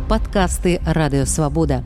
Падкасты Радыёвабода.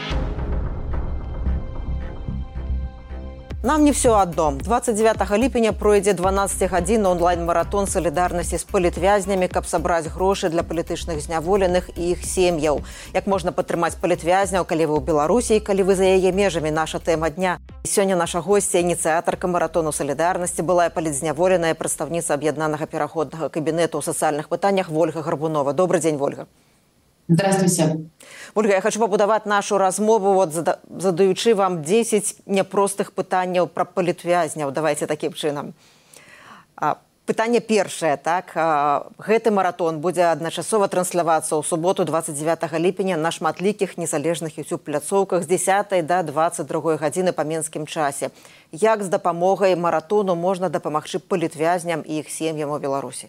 Нам не все одно. 29 ліпеня пройдзе 12-гадзінны онлайн-маратон салідарнасці з палітвязнямі, каб сабраць грошы для палітычных зняволеных і іх сем'яў. Як можна падтрымаць палітвязняў, калі вы ў Беларусі і калі вы за яе межамі, наша тэма дня. Сёння наша госця, ініцыятарка маратону салідарнасці, былая палітзняволеная прадстаўніца аб'яднанага пераходнага кабінету ў сацыяльных пытаннях Вольга Гарбунова. Добрый дзень, Вольга. Здравствуйте. Ольга, я хочу пабудаваць нашу размову, задаючы вам 10 няпростых пытанняў пра палітвязняў. Давайте такім чынам. Пытанне першае, так? Гэты маратон будзе адначасова транслявацца ў суботу 29 ліпеня на шматлікіх незалежных YouTube-пляцоўках з 10 до 22 гадзіны па менскім часе. Як з дапамогай маратону можна дапамагчы палітвязням і іх сем'ям у Беларусі?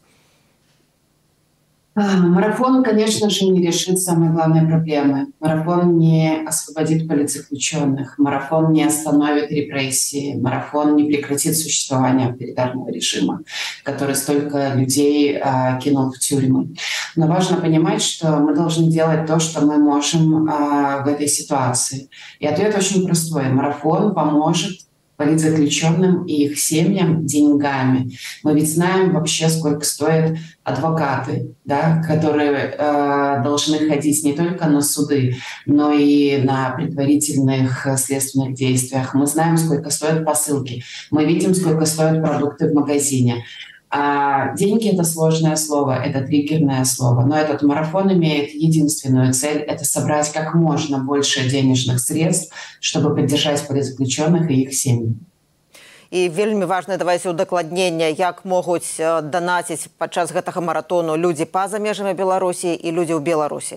Марафон, конечно же, не решит самые главные проблемы. Марафон не освободит политзаключенных. Марафон не остановит репрессии. Марафон не прекратит существование авторитарного режима, который столько людей кинул в тюрьмы. Но важно понимать, что мы должны делать то, что мы можем в этой ситуации. И ответ очень простой. Марафон поможет политзаключенным и их семьям деньгами. Мы ведь знаем вообще, сколько стоят адвокаты, да, которые должны ходить не только на суды, но и на предварительных следственных действиях. Мы знаем, сколько стоят посылки. Мы видим, сколько стоят продукты в магазине. Деньги — это сложное слово, это триггерное слово, но этот марафон имеет единственную цель — это собрать как можно больше денежных средств, чтобы поддержать политзаключенных и их семьи. І вельмі важна, давайте удакладнення, як могуць данаціць падчас гэтага маратону людзі па-за межамі Беларусі і людзі ў Беларусі.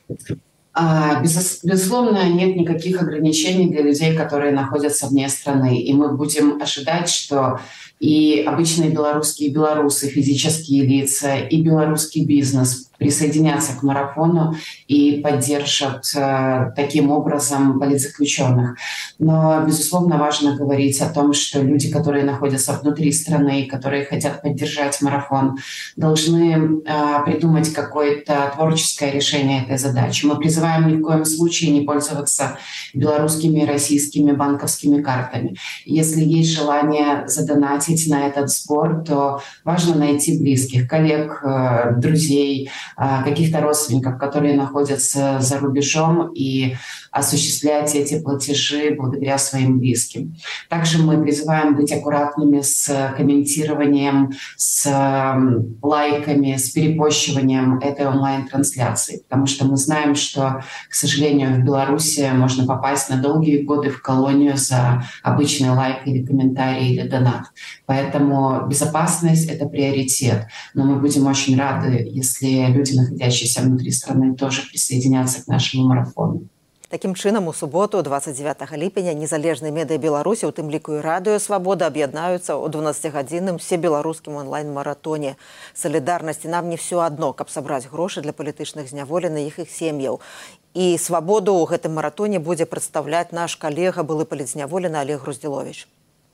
Безусловно, нет никаких ограничений для людей, которые находятся вне страны. И мы будем ожидать, что и обычные белорусские белорусы, физические лица, и белорусский бизнес присоединятся к марафону и поддержат таким образом политзаключенных. Но, безусловно, важно говорить о том, что люди, которые находятся внутри страны, которые хотят поддержать марафон, должны придумать какое-то творческое решение этой задачи. Мы призываем ни в коем случае не пользоваться белорусскими и российскими банковскими картами. Если есть желание задонатить на этот сбор, то важно найти близких, коллег, друзей, каких-то родственников, которые находятся за рубежом, и осуществлять эти платежи благодаря своим близким. Также мы призываем быть аккуратными с комментированием, с лайками, с перепощиванием этой онлайн-трансляции, потому что мы знаем, что, к сожалению, в Беларуси можно попасть на долгие годы в колонию за обычный лайк или комментарий или донат. Поэтому безопасность — это приоритет. Но мы будем очень рады, если люди, находящиеся внутри страны, тоже присоединятся к нашему марафону. Такім чынам, у суботу, 29 ліпеня, незалежныя медыа Беларусі, у тым ліку і Радыёвабода, аб'яднаюцца ў 12-гадзінным всебеларускім онлайн-маратоне салідарнасці. Нам не все адно, каб сабраць грошы для палітычных зняволеных іх сем'яў. І свабоду ў гэтым маратоне будзе прадстаўляць наш калега, былы палітзняволены Олег Груздзіловіч.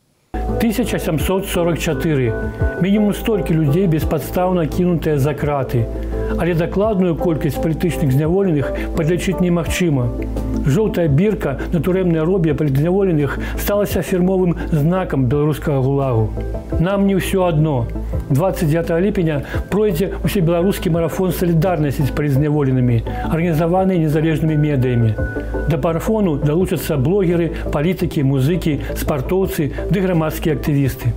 1744. Мінімум столькі людзей беспадстаўна кінутыя за краты. Але дакладную колькасць палітычных зняволеных падлічыць немагчыма. Жоўтая бірка на турэмнай робе палітзняволеных сталася фірмовым знакам беларускага гулагу. Нам не ўсё адно. 29 ліпеня пройдзе усебеларускі марафон салідарнасці з палітзняволенымі, арганізаваны незалежнымі медыямі. Да марафону далучацца блогеры, палітыкі, музыкі, спартоўцы ды грамадскія актывісты.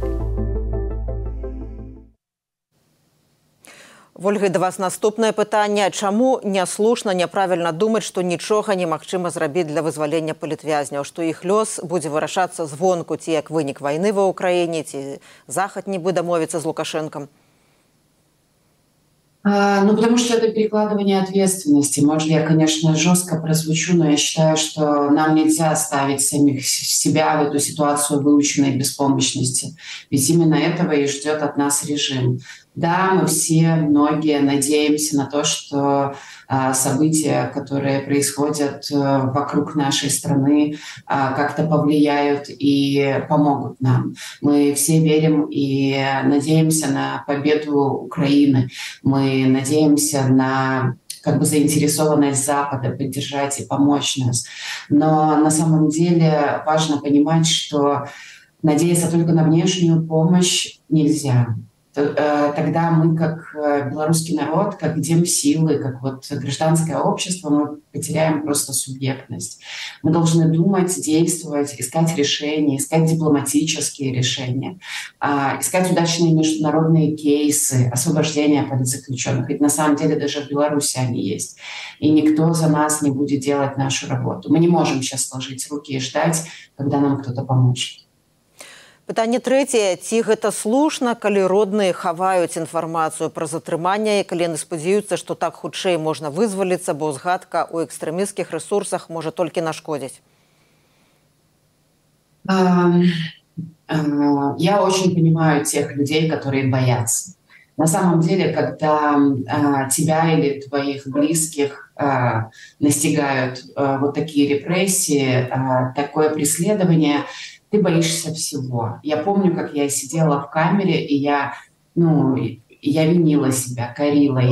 Вольга, да вас наступнае пытанне. Чаму няслушна, няправільна думаць, што нічога немагчыма зрабіць для вызвалення палітвязняў, што іх лёс будзе вырашацца звонку, ці як вынік вайны ва Ўкраіне, ці Захад нібы дамовіцца з Лукашэнкам? Потому что это перекладывание ответственности. Может, я, конечно, жестко прозвучу, но я считаю, что нам нельзя ставить самих себя в эту ситуацию выученной беспомощности. Ведь именно этого и ждет от нас режим. Да, мы все, многие надеемся на то, что события, которые происходят вокруг нашей страны, как-то повлияют и помогут нам. Мы все верим и надеемся на победу Украины. Мы надеемся на как бы заинтересованность Запада поддержать и помочь нас. Но на самом деле важно понимать, что надеяться только на внешнюю помощь нельзя. Тогда мы, как белорусский народ, как демсилы, как вот гражданское общество, мы потеряем просто субъектность. Мы должны думать, действовать, искать решения, искать дипломатические решения, искать удачные международные кейсы освобождения политзаключенных. Ведь на самом деле даже в Беларуси они есть. И никто за нас не будет делать нашу работу. Мы не можем сейчас сложить руки и ждать, когда нам кто-то поможет. Пытанне трэцяе, ці гэта слушна, калі родныя хаваюць інфармацыю пра затрыманне, і калі яны спадзяюцца, што так хутчэй можна вызваліцца, бо згадка ў экстрэмісцкіх рэсурсах можа толькі нашкодзіць? Я очень понимаю тех людей, которые боятся. На самом деле, когда тебя или твоих близких настигают вот такие репрессии, такое преследование, ты боишься всего. Я помню, как я сидела в камере, и я винила себя, корила.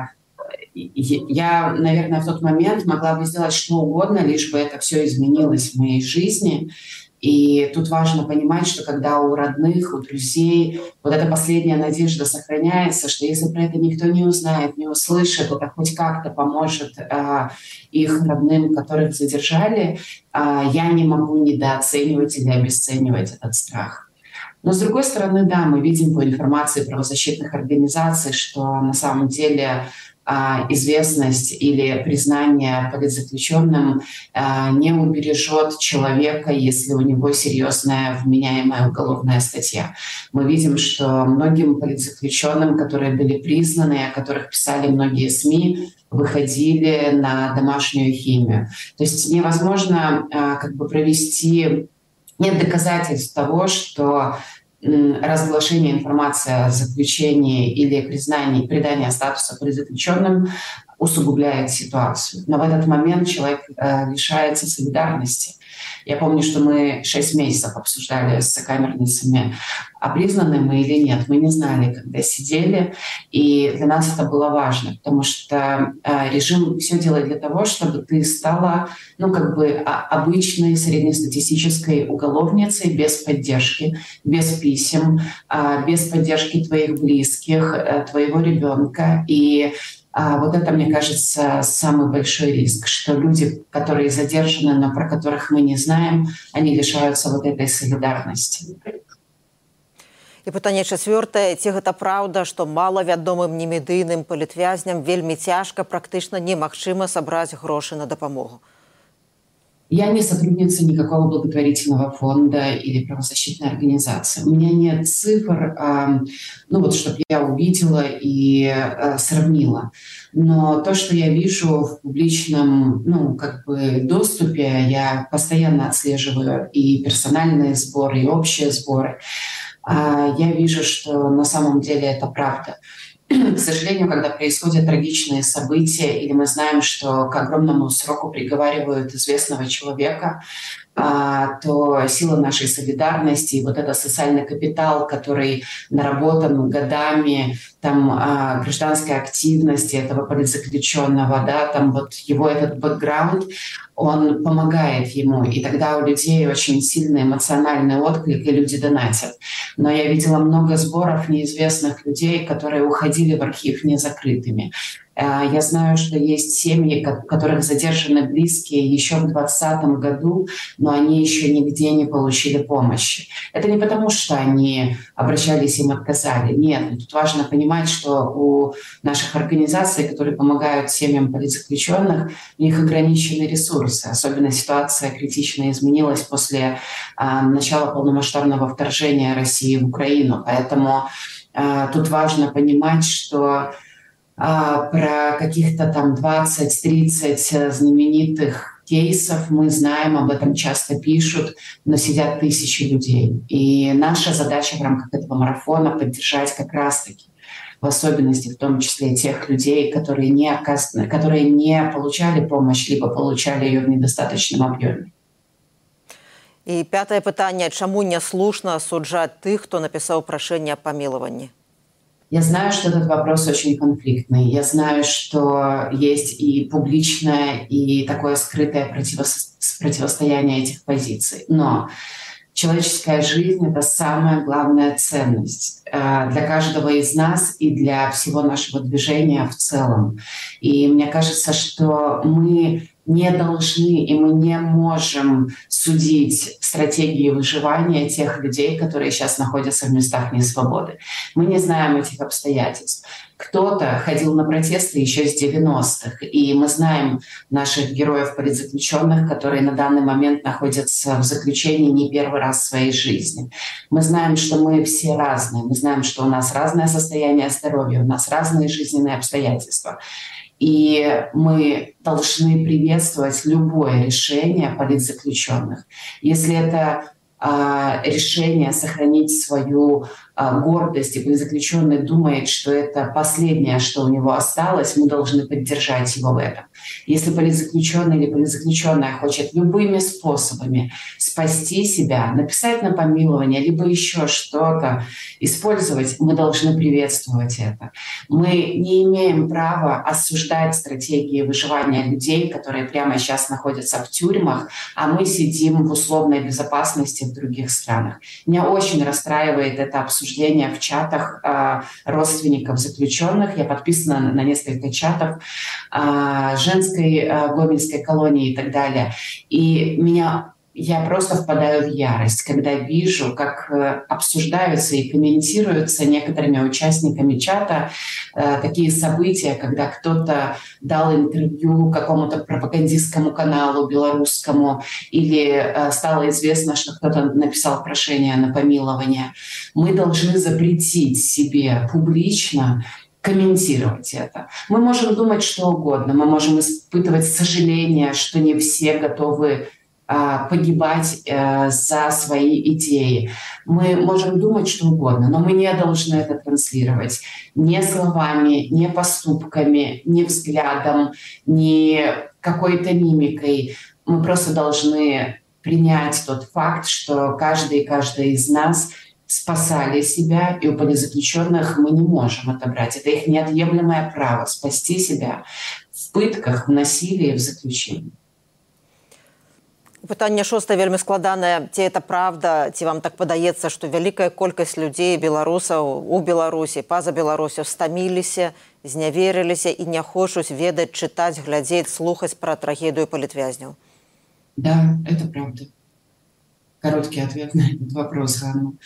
Я, наверное, в тот момент могла бы сделать что угодно, лишь бы это все изменилось в моей жизни. И тут важно понимать, что когда у родных, у друзей вот эта последняя надежда сохраняется, что если про это никто не узнает, не услышит, это хоть как-то поможет их родным, которых задержали, я не могу недооценивать или обесценивать этот страх. Но с другой стороны, да, мы видим по информации правозащитных организаций, что на самом деле известность или признание политзаключенным не убережет человека, если у него серьезная вменяемая уголовная статья. Мы видим, что многим политзаключенным, которые были признаны, о которых писали многие СМИ, выходили на домашнюю химию. То есть невозможно провести... Нет доказательств того, что разглашение информации о заключении или признании, придание статуса политзаключенным усугубляет ситуацию. Но в этот момент человек лишается солидарности. Я помню, что мы 6 месяцев обсуждали с сокамерницами, а признаны мы или нет. Мы не знали, когда сидели, и для нас это было важно, потому что режим все делает для того, чтобы ты стала обычной среднестатистической уголовницей без поддержки, без писем, без поддержки твоих близких, твоего ребенка. И вот это, мне кажется, самый большой риск, что люди, которые задержаны, но про которых мы не знаем, они лишаются вот этой солидарности. І пытанне чацвёртае, ці гэта праўда, што малавядомым немедыйным палітвязням вельмі цяжка, практычна немагчыма сабраць грошы на дапамогу? Я не сотрудница никакого благотворительного фонда или правозащитной организации. У меня нет цифр, чтобы я увидела и сравнила. Но то, что я вижу в публичном доступе, я постоянно отслеживаю и персональные сборы, и общие сборы. Я вижу, что на самом деле это правда. К сожалению, когда происходят трагичные события, или мы знаем, что к огромному сроку приговаривают известного человека, то сила нашей солидарности и вот этот социальный капитал, который наработан годами, гражданской активности этого политзаключенного, его этот бэкграунд, он помогает ему. И тогда у людей очень сильный эмоциональный отклик, и люди донатят. Но я видела много сборов неизвестных людей, которые уходили в архив незакрытыми. Я знаю, что есть семьи, у которых задержаны близкие еще в 2020 году, но они еще нигде не получили помощи. Это не потому, что они обращались, им отказали. Нет, тут важно понимать, что у наших организаций, которые помогают семьям политзаключенных, у них ограничены ресурсы. Особенно ситуация критично изменилась после начала полномасштабного вторжения России в Украину. Поэтому тут важно понимать, что про каких-то 20-30 знаменитых кейсов мы знаем, об этом часто пишут, но сидят тысячи людей. И наша задача в рамках этого марафона поддержать как раз-таки, в особенности в том числе тех людей, которые не получали помощь, либо получали ее в недостаточном объеме. І пятае пытанне, чаму няслушна асуджаць тых, хто напісаў прашэнне аб памілаванні? Я знаю, что этот вопрос очень конфликтный. Я знаю, что есть и публичное, и такое скрытое противостояние этих позиций. Но человеческая жизнь — это самая главная ценность для каждого из нас и для всего нашего движения в целом. И мне кажется, что мы не должны и мы не можем судить стратегии выживания тех людей, которые сейчас находятся в местах несвободы. Мы не знаем этих обстоятельств. Кто-то ходил на протесты еще с 90-х, и мы знаем наших героев-политзаключенных, которые на данный момент находятся в заключении не первый раз в своей жизни. Мы знаем, что мы все разные, мы знаем, что у нас разное состояние здоровья, у нас разные жизненные обстоятельства. И мы должны приветствовать любое решение политзаключенных. Если это решение сохранить свою гордость, и политзаключенный думает, что это последнее, что у него осталось, мы должны поддержать его в этом. Если политзаключенный или политзаключенная хочет любыми способами спасти себя, написать на помилование, либо еще что-то использовать, мы должны приветствовать это. Мы не имеем права осуждать стратегии выживания людей, которые прямо сейчас находятся в тюрьмах, а мы сидим в условной безопасности в других странах. Меня очень расстраивает это обсуждение в чатах родственников заключенных. Я подписана на несколько чатов женской гомельской колонии и так далее. И я просто впадаю в ярость, когда вижу, как обсуждаются и комментируются некоторыми участниками чата такие события, когда кто-то дал интервью какому-то пропагандистскому каналу белорусскому или стало известно, что кто-то написал прошение на помилование. Мы должны запретить себе публично комментировать это. Мы можем думать что угодно, мы можем испытывать сожаление, что не все готовы погибать за свои идеи. Мы можем думать что угодно, но мы не должны это транслировать ни словами, ни поступками, ни взглядом, ни какой-то мимикой. Мы просто должны принять тот факт, что каждый и каждая из нас спасали себя, и у политзаключенных мы не можем отобрать. Это их неотъемлемое право — спасти себя в пытках, в насилии, в заключении. Пытанне шостае вельмі складанае. Ці это правда, ці вам так падаецца, што вялікая колькасць людзей, беларусаў у Беларусі, па-за Беларусю стаміліся, зняверыліся і не хочуць ведаць, чытаць, глядзець, слухаць пра трагедыю палітвязняў? Да, это правда. Короткий ответ на этот вопрос, Ганна.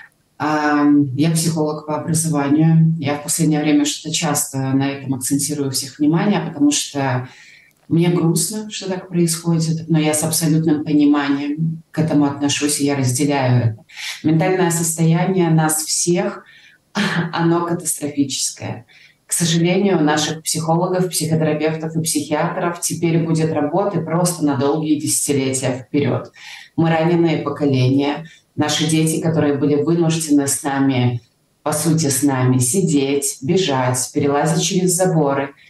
Я психолог по образованию. Я в последнее время что-то часто на этом акцентирую всех внимание, потому что мне грустно, что так происходит, но я с абсолютным пониманием к этому отношусь, и я разделяю это. Ментальное состояние нас всех, оно катастрофическое. К сожалению, у наших психологов, психотерапевтов и психиатров теперь будет работы просто на долгие десятилетия вперед. Мы раненые поколения, наши дети, которые были вынуждены с нами, по сути, с нами сидеть, бежать, перелазить через заборы —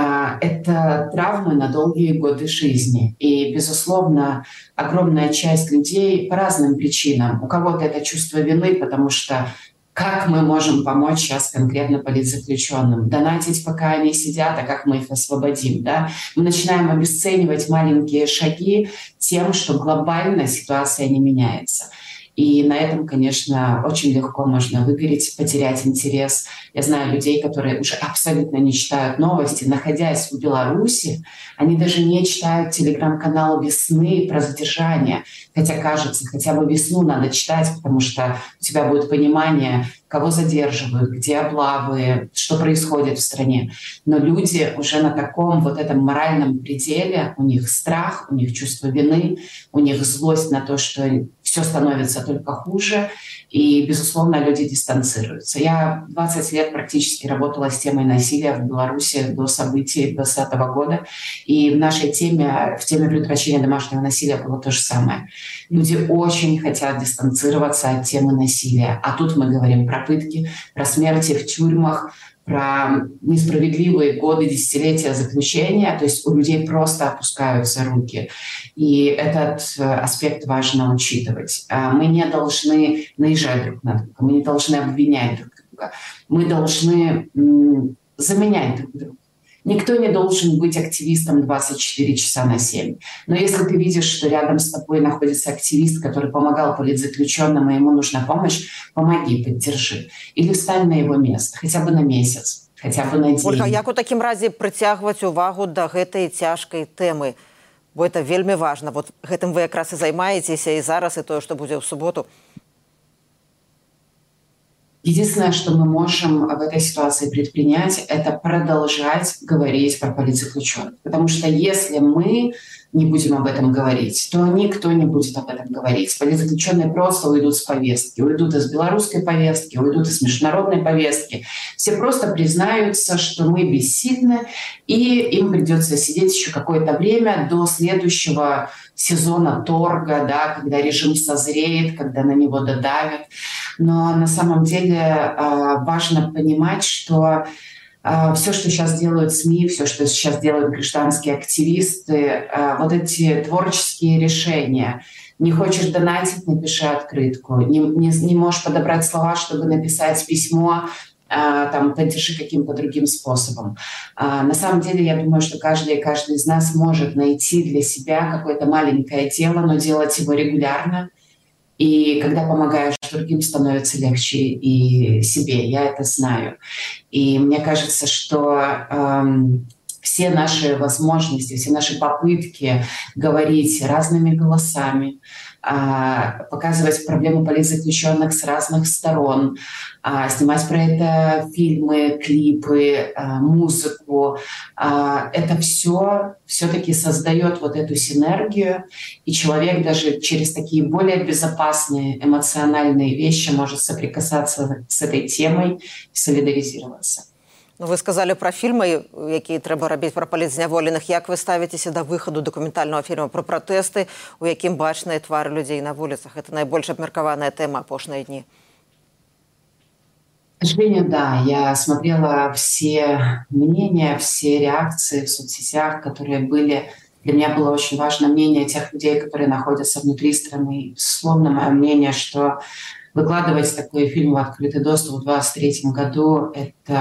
это травмы на долгие годы жизни. И, безусловно, огромная часть людей по разным причинам. У кого-то это чувство вины, потому что как мы можем помочь сейчас конкретно политзаключенным? Донатить, пока они сидят, а как мы их освободим? Да? Мы начинаем обесценивать маленькие шаги тем, что глобально ситуация не меняется. И на этом, конечно, очень легко можно выгореть, потерять интерес. Я знаю людей, которые уже абсолютно не читают новости. Находясь в Беларуси, они даже не читают телеграм-канал «Весны» про задержание. Хотя, кажется, хотя бы «Весну» надо читать, потому что у тебя будет понимание, кого задерживают, где облавы, что происходит в стране. Но люди уже на таком вот этом моральном пределе, у них страх, у них чувство вины, у них злость на то, что все становится только хуже, и, безусловно, люди дистанцируются. Я 20 лет практически работала с темой насилия в Беларуси до событий 2020 года, и в нашей теме, в теме предотвращения домашнего насилия было то же самое. Люди очень хотят дистанцироваться от темы насилия, а тут мы говорим про пытки, про смерти в тюрьмах, про несправедливые годы, десятилетия заключения, то есть у людей просто опускаются руки. И этот аспект важно учитывать. Мы не должны наезжать друг на друга, мы не должны обвинять друг друга. друга. Мы должны заменять друг друга. Никто не должен быть активистом 24 часа на 7. Но если ты видишь, что рядом с тобой находится активист, который помогал политзаключенным, и ему нужна помощь, помоги, поддержи. Или встань на его место, хотя бы на месяц, хотя бы на день. Ольга, як у такім разі прыцягваць увагу да гэтай цяжкай тэмы? Бо это вельмі важна. Вот гэтым вы якраз і займаецеся і зараз, і тое, што будзе ў суботу. Единственное, что мы можем в этой ситуации предпринять, это продолжать говорить про политзаключенных. Потому что если мы не будем об этом говорить, то никто не будет об этом говорить. Политзаключенные просто уйдут с повестки, уйдут из белорусской повестки, уйдут из международной повестки. Все просто признаются, что мы бессильны, и им придется сидеть еще какое-то время до следующего сезона торга, да, когда режим созреет, когда на него додавят. Но на самом деле важно понимать, что все, что сейчас делают СМИ, все, что сейчас делают гражданские активисты, вот эти творческие решения. Не хочешь донатить — напиши открытку. Не можешь подобрать слова, чтобы написать письмо, там, поддержи каким-то другим способом. На самом деле, я думаю, что каждый из нас может найти для себя какое-то маленькое дело, но делать его регулярно. И когда помогаешь другим, становится легче и себе. Я это знаю. И мне кажется, что все наши возможности, все наши попытки говорить разными голосами, показывать проблему политзаключенных с разных сторон, снимать про это фильмы, клипы, музыку. Это все-таки создает вот эту синергию, и человек даже через такие более безопасные эмоциональные вещи может соприкасаться с этой темой и солидаризироваться. Ну, вы сказали про фільмы, якія трэба рабіць пра палітзняволеных. Як вы ставіцеся да выхаду дакументальнага фільма пра пратэсты, у якім бачныя твары людзей на вуліцах? Это найбольш абмеркаваная тэма апошнія дні. К сожалению, да. Я смотрела все мнения, все реакции в соцсетях, которые были. Для меня было очень важно мнение тех людей, которые находятся внутри страны. Безусловно, мое мнение, что выкладывать такой фильм в открытый доступ в 2023 году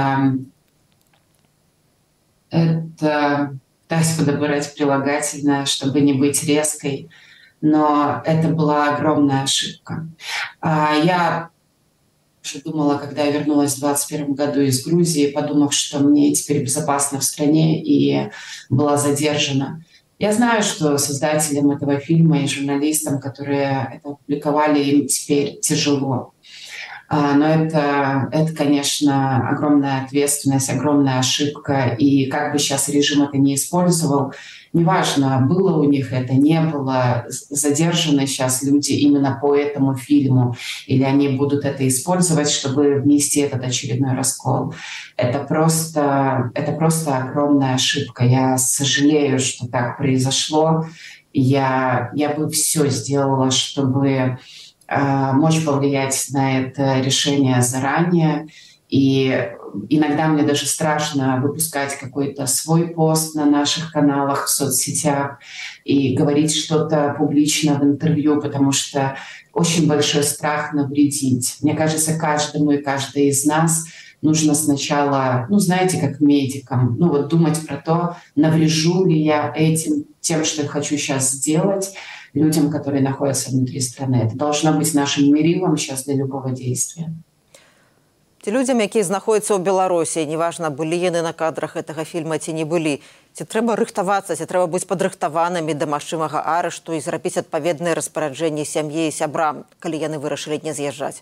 это пытаюсь подобрать прилагательное, чтобы не быть резкой, но это была огромная ошибка. Я уже думала, когда я вернулась в 2021 году из Грузии, подумав, что мне теперь безопасно в стране, и была задержана. Я знаю, что создателям этого фильма и журналистам, которые это опубликовали, им теперь тяжело. Но это, конечно, огромная ответственность, огромная ошибка. И как бы сейчас режим это не использовал, неважно, было у них это, не было, задержаны сейчас люди именно по этому фильму, или они будут это использовать, чтобы внести этот очередной раскол. Это просто огромная ошибка. Я сожалею, что так произошло. Я бы все сделала, чтобы мочь повлиять на это решение заранее. И иногда мне даже страшно выпускать какой-то свой пост на наших каналах в соцсетях и говорить что-то публично в интервью, потому что очень большой страх навредить. Мне кажется, каждому и каждой из нас нужно сначала, знаете, как медикам, думать про то, наврежу ли я тем, что я хочу сейчас сделать, людям, которые находятся внутри страны. Это должно быть нашим мерилом сейчас для любого действия. Ці людзям, якія знаходзяцца ў Беларусі, неважна, былі яны на кадрах гэтага фільма ці не былі, ці трэба рыхтавацца, ці трэба быць падрыхтаванымі да магчымага арышту і зрабіць адпаведныя распараджэнні сям'і і сябрам, калі яны вырашылі не з'язджаць?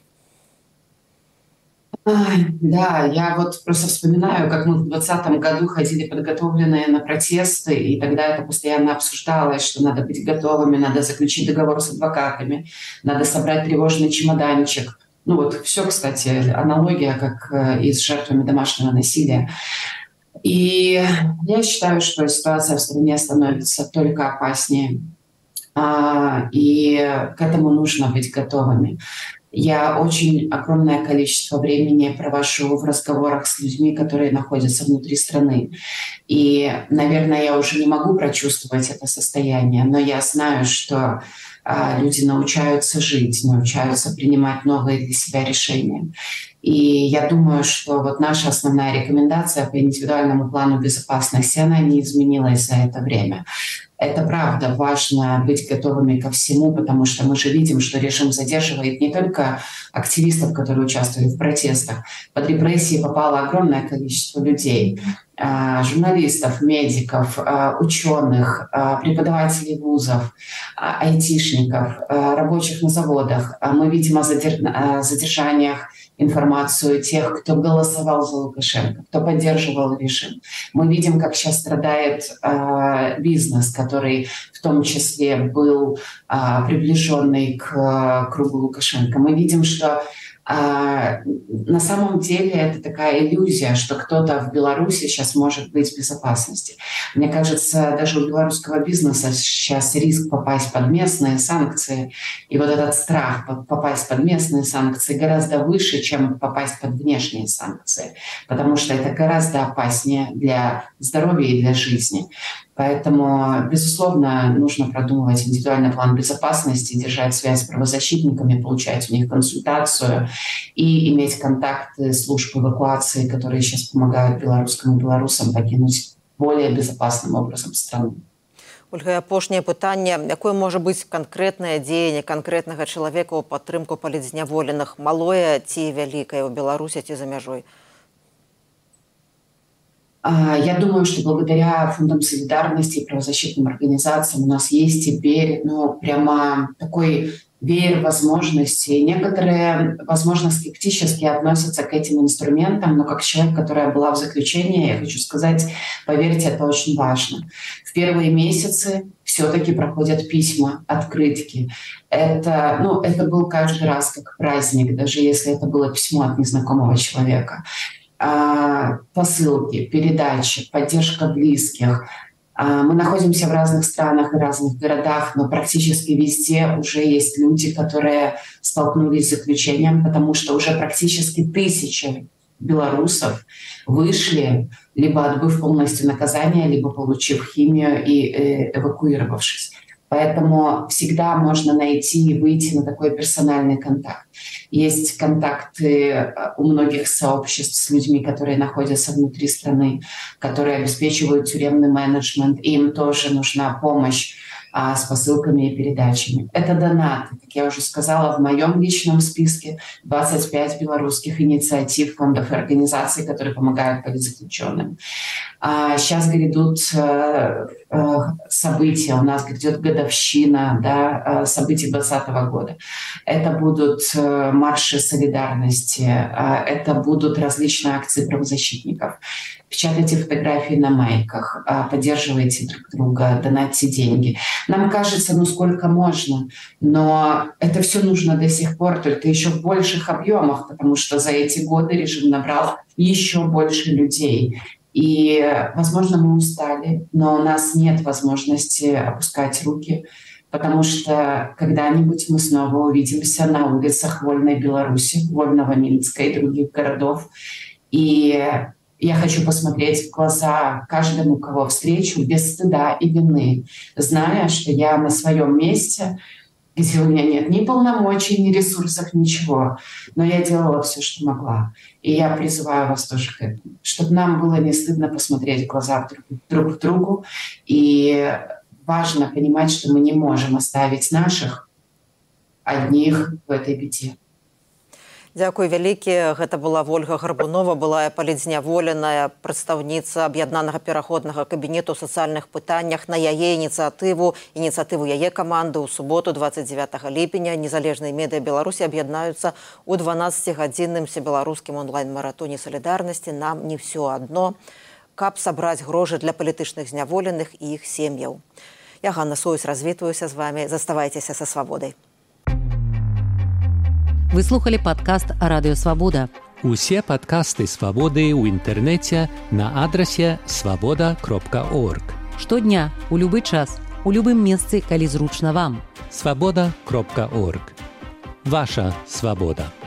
Да, я вот просто вспоминаю, как мы в 2020 году ходили подготовленные на протесты, и тогда это постоянно обсуждалось, что надо быть готовыми, надо заключить договор с адвокатами, надо собрать тревожный чемоданчик. Все, кстати, аналогия, как и с жертвами домашнего насилия. И я считаю, что ситуация в стране становится только опаснее. И к этому нужно быть готовыми. Я очень огромное количество времени провожу в разговорах с людьми, которые находятся внутри страны. И, наверное, я уже не могу прочувствовать это состояние, но я знаю, что люди научаются жить, научаются принимать новые для себя решения. И я думаю, что вот наша основная рекомендация по индивидуальному плану безопасности, она не изменилась за это время. Это правда, важно быть готовыми ко всему, потому что мы же видим, что режим задерживает не только активистов, которые участвовали в протестах. Под репрессии попало огромное количество людей. Журналистов, медиков, ученых, преподавателей вузов, айтишников, рабочих на заводах. Мы видим о задержаниях информацию тех, кто голосовал за Лукашенко, кто поддерживал режим. Мы видим, как сейчас страдает бизнес, который в том числе был приближенный к кругу Лукашенко. Мы видим, что на самом деле это такая иллюзия, что кто-то в Беларуси сейчас может быть в безопасности. Мне кажется, даже у белорусского бизнеса сейчас риск попасть под местные санкции, и вот этот страх попасть под местные санкции гораздо выше, чем попасть под внешние санкции, потому что это гораздо опаснее для здоровья и для жизни. Поэтому, безусловно, нужно продумывать индивидуальный план безопасности, держать связь с правозащитниками, получать у них консультацию и иметь контакты служб эвакуации, которые сейчас помогают белорусским и белорусам покинуть более безопасным образом страну. Ольга, апошняе пытанне, якое можа быць канкрэтнае дзеянне канкрэтнага чалавека ў падтрымку палітзняволеных, малое ці вялікае ў Беларусі ці за мяжой? Я думаю, что благодаря фондам солидарности и правозащитным организациям у нас есть теперь прямо такой веер возможностей. Некоторые, возможно, скептически относятся к этим инструментам, но как человек, которая была в заключении, я хочу сказать, поверьте, это очень важно. В первые месяцы все-таки проходят письма, открытки. Это был каждый раз как праздник, даже если это было письмо от незнакомого человека. Посылки, передачи, поддержка близких. Мы находимся в разных странах и разных городах, но практически везде уже есть люди, которые столкнулись с заключением, потому что уже практически 1000 белорусов вышли, либо отбыв полностью наказание, либо получив химию и эвакуировавшись. Поэтому всегда можно найти и выйти на такой персональный контакт. Есть контакты у многих сообществ с людьми, которые находятся внутри страны, которые обеспечивают тюремный менеджмент. Им тоже нужна помощь с посылками и передачами. Это донаты. Как я уже сказала, в моем личном списке 25 белорусских инициатив, фондов и организаций, которые помогают политзаключенным. Сейчас грядут события. У нас грядет годовщина событий 2020 года. Это будут марши солидарности, это будут различные акции правозащитников. Печатайте фотографии на майках, поддерживайте друг друга, донатьте деньги. Нам кажется, сколько можно, но это все нужно до сих пор, только еще в больших объемах, потому что за эти годы режим набрал еще больше людей. И, возможно, мы устали, но у нас нет возможности опускать руки, потому что когда-нибудь мы снова увидимся на улицах вольной Беларуси, вольного Минска и других городов. И я хочу посмотреть в глаза каждому, кого встречу, без стыда и вины, зная, что я на своем месте, где у меня нет ни полномочий, ни ресурсов, ничего. Но я делала все, что могла. И я призываю вас тоже к этому, чтобы нам было не стыдно посмотреть в глаза друг к другу. И важно понимать, что мы не можем оставить наших одних в этой беде. Дзякуй вялікі. Гэта была Ольга Гарбунова, былая палітзняволеная прадстаўніца аб'яднанага пераходнага кабінету ў сацыяльных пытаннях. На яе ініцыятыву яе каманды ў суботу 29 ліпеня незалежныя медыа Беларусі аб'яднаюцца ў 12-гадзінным всебеларускім онлайн-маратоне салідарнасці «Нам не все одно», каб сабраць грошы для палітычных зняволеных і іх сем'яў. Я, Ганна Союз, развітваюся з вами. Заставайцеся са свабодай. Вы слухали падкаст «Радыё Свабода». Усе падкасты «Свабоды» ў інтэрнэце на адрасе свабода.орг. Штодня, у любы час, у любым месцы, калі зручна вам. Свабода.орг. ваша свобода.